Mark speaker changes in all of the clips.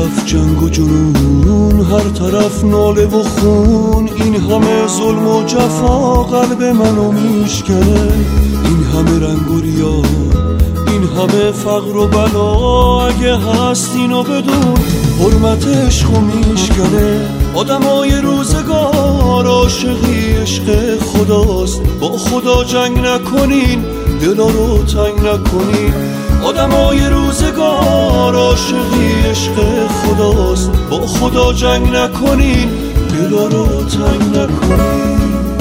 Speaker 1: طرف جنگ و جنون، هر طرف ناله و خون. این همه ظلم و جفا قلب منو میشکنه، این همه رنگ و ریا، این همه فقر و بلا. اگه هست اینو بدون، حرمت عشقو میشکنه. آدمای روزگار عاشقی عشق خداست، با خدا جنگ نکنین، دلا رو تنگ نکنین. آدمای روزگار عاشقی عشق خداست، با خدا جنگ نکنین، دلا رو تنگ نکنین.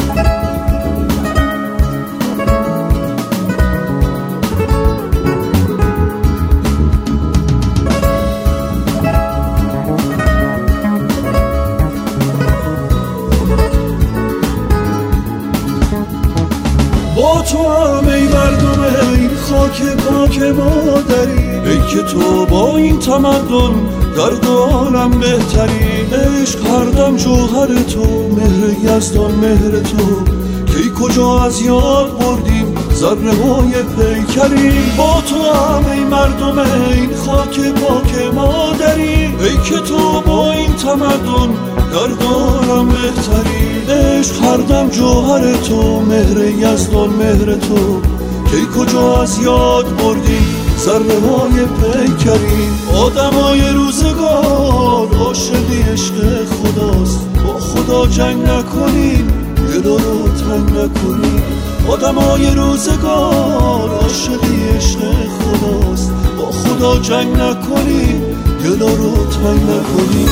Speaker 1: با تو هم ای مردم این خاک پاک مادری، ای که تو با این تمدن در دو عالم بهتری. عشق هر دم جوهر تو، مهر یزدان مهر تو، کی کجا از یاد بردیم ذره های پیکری. با تو هم ای مردم این خاک پاک مادری، ای که تو با این تمدن در دو عالم بهتری. عشق هر دم جوهر تو، مهر یزدان مهر تو، کی کجا از یاد بردیم ذره های پیکری. آدمای روزگار عاشقی عشق خداست، با خدا جنگ نکنین، دلا رو تنگ نکنین. آدمای روزگار عاشقی عشق خداست، با خدا جنگ نکنین، دلا رو تنگ نکنین.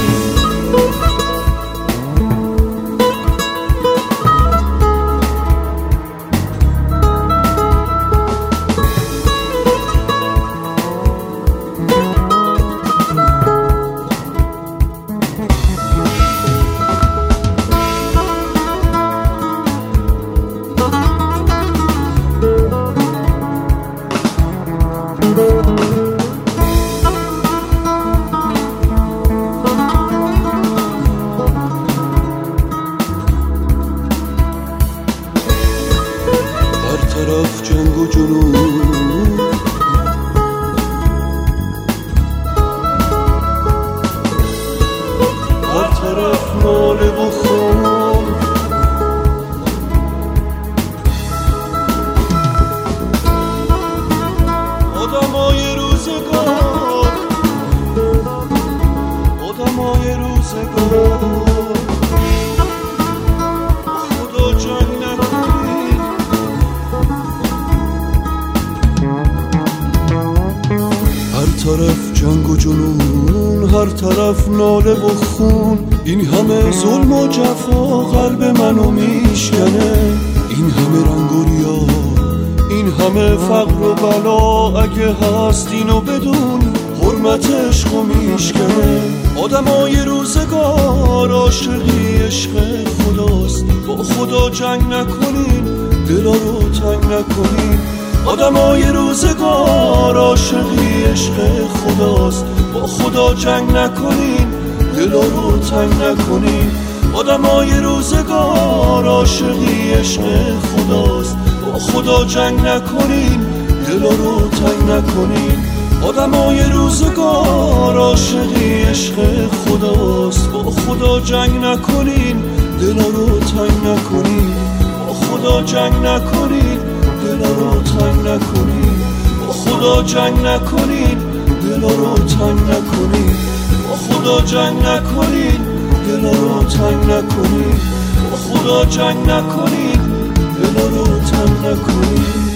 Speaker 1: طرف جنگ و جنون، هر طرف ناله و خون. آدمای روزگار، آدمای روزگار، خدا جنگ نکنین. هر طرف جنگ و جنون، هر طرف ناله و خون. این همه ظلم و جفا قلب منو میشکنه، این همه رنگ و ریا، این همه فقر و بلا. اگه هست اینو بدون، حرمت عشقو میشکنه. آدمای روزگار عاشقی عشق خداست، با خدا جنگ نکنین، دلا رو تنگ نکنین. آدمای روزگار عاشقی عشق خداست، با خدا جنگ نکنین، دلا رو تنگ نکنین. آدمای روزگار عاشقی عشق خداست، با خدا جنگ نکنین، دلا رو تنگ نکنین. آدمای روزگار عاشقی عشق خداست، با خدا جنگ نکنین، دلا رو تنگ نکنین. با خدا جنگ نکنین، دلا رو تنگ نکنین. با خدا جنگ نکنین، دلا رو تنگ نکنین. با خدا جنگ نکنین، دلا رو تنگ نکنین. با خدا جنگ نکنین، دلا رو تنگ نکنین.